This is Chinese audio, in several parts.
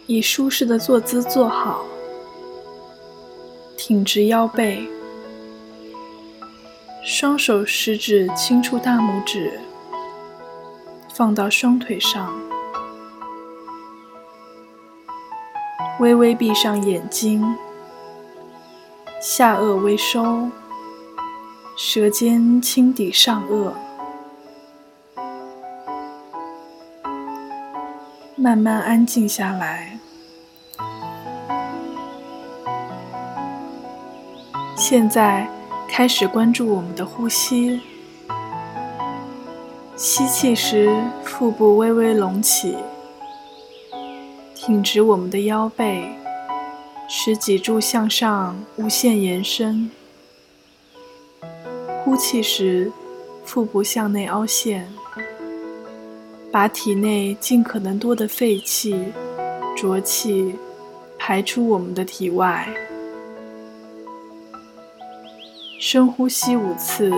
以舒适的坐姿坐好，挺直腰背，双手食指轻触大拇指，放到双腿上，微微闭上眼睛，下颚微收，舌尖轻抵上颚，慢慢安静下来。现在开始关注我们的呼吸。吸气时，腹部微微隆起，挺直我们的腰背，使脊柱向上无限延伸。呼气时，腹部向内凹陷，把体内尽可能多的废气、浊气排出我们的体外。深呼吸5次。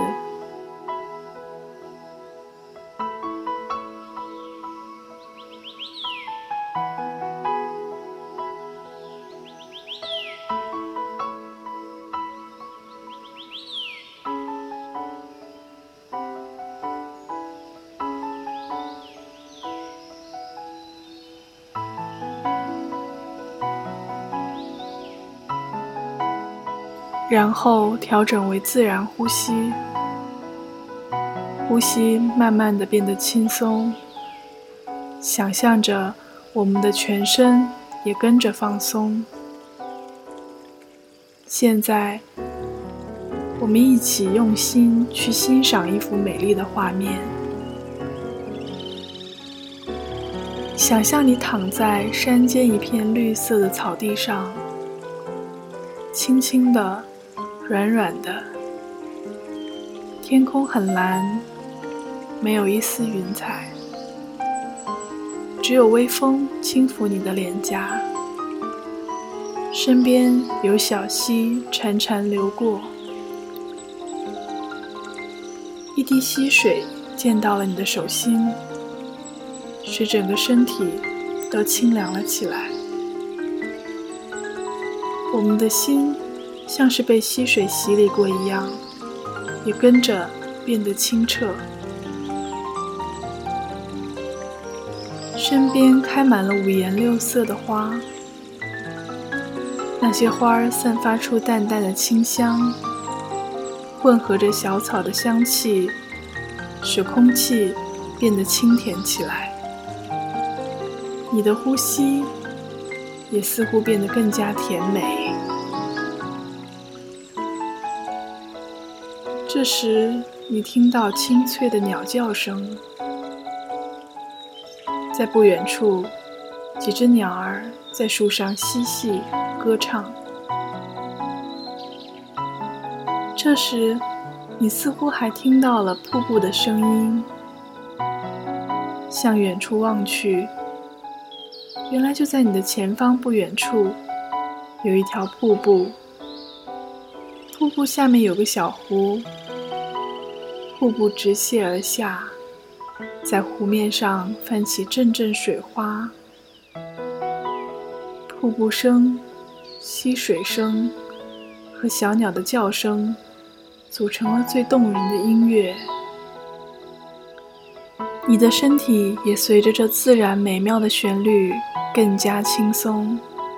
然后调整为自然呼吸，呼吸慢慢地变得轻松，想象着我们的全身也跟着放松。现在，我们一起用心去欣赏一幅美丽的画面。想象你躺在山间一片绿色的草地上，轻轻的，软软的，天空很蓝，没有一丝云彩，只有微风轻拂你的脸颊，身边有小溪潺潺流过，一滴溪水溅到了你的手心，使整个身体都清凉了起来。我们的心像是被溪水洗礼过一样，也跟着变得清澈。身边开满了5颜6色的花，那些花散发出淡淡的清香，混合着小草的香气，使空气变得清甜起来。你的呼吸也似乎变得更加甜美。这时，你听到清脆的鸟叫声，在不远处，几只鸟儿在树上嬉戏歌唱。这时，你似乎还听到了瀑布的声音。向远处望去，原来就在你的前方不远处，有一条瀑布。瀑布下面有个小湖，瀑布直泻而下，在湖面上泛起阵阵水花。瀑布声、溪水声和小鸟的叫声组成了最动人的音乐。你的身体也随着这自然美妙的旋律更加轻松。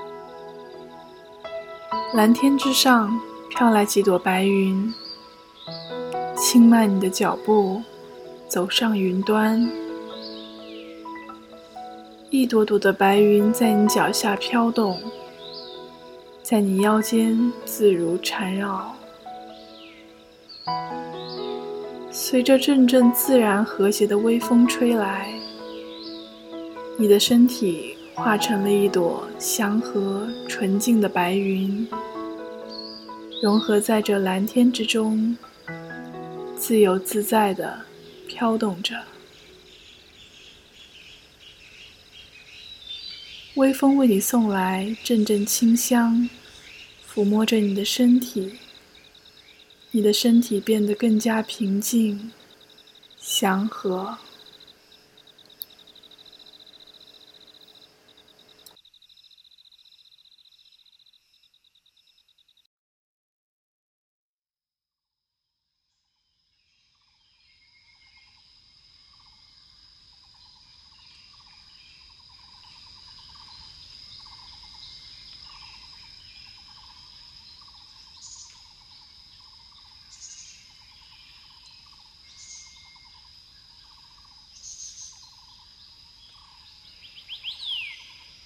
蓝天之上飘来几朵白云，轻慢你的脚步，走上云端。一朵朵的白云在你脚下飘动，在你腰间自如缠绕。随着阵阵自然和谐的微风吹来，你的身体化成了一朵祥和纯净的白云，融合在这蓝天之中，自由自在地飘动着。微风为你送来阵阵清香，抚摸着你的身体，你的身体变得更加平静、祥和。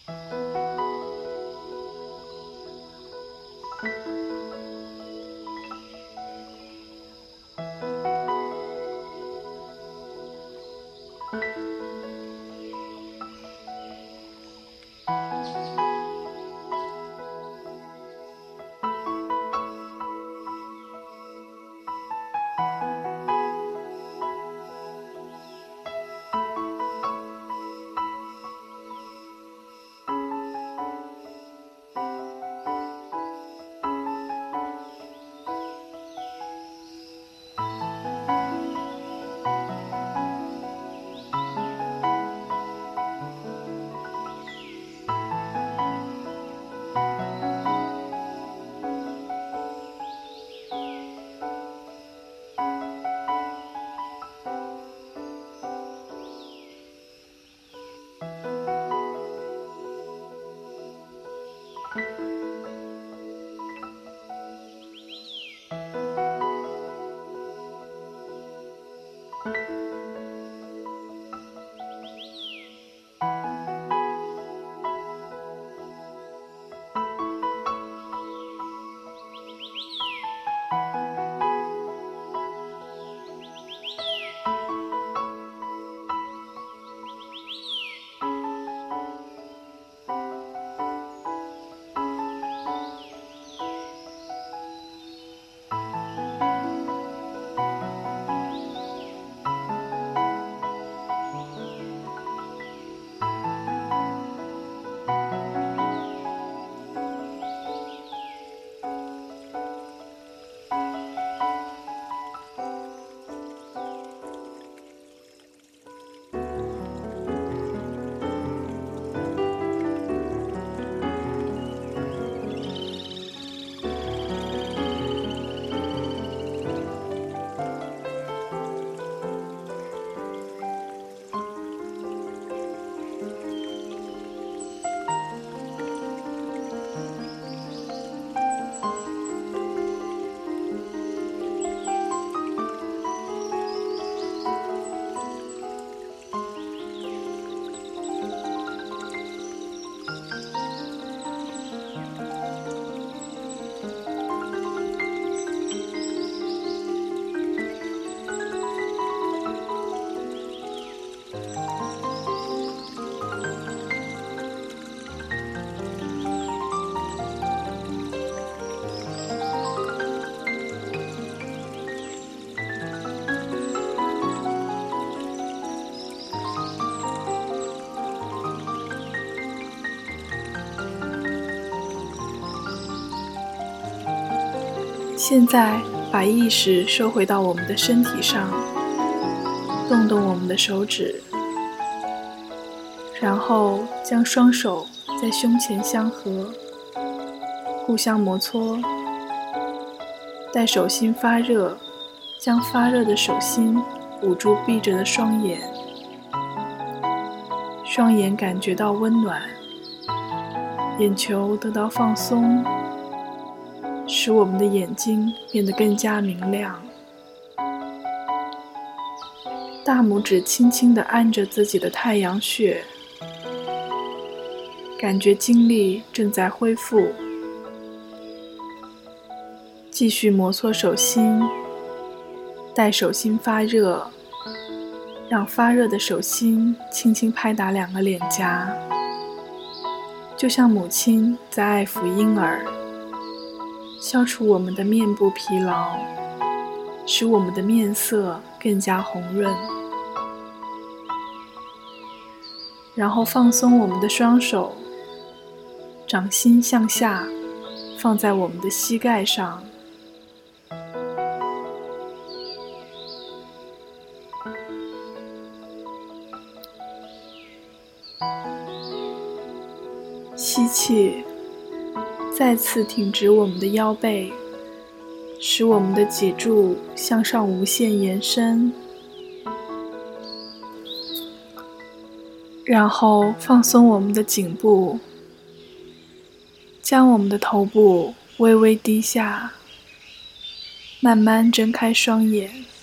现在把意识收回到我们的身体上，动动我们的手指，然后将双手在胸前相合，互相摩搓。待手心发热，将发热的手心捂住闭着的双眼，双眼感觉到温暖，眼球得到放松，使我们的眼睛变得更加明亮。大拇指轻轻地按着自己的太阳穴，感觉精力正在恢复。继续摩搓手心，待手心发热，让发热的手心轻轻拍打两个脸颊，就像母亲在爱抚婴儿，消除我们的面部疲劳，使我们的面色更加红润。然后放松我们的双手，掌心向下，放在我们的膝盖上。吸气，再次挺直我们的腰背，使我们的脊柱向上无限延伸。然后放松我们的颈部，将我们的头部微微低下，慢慢睁开双眼。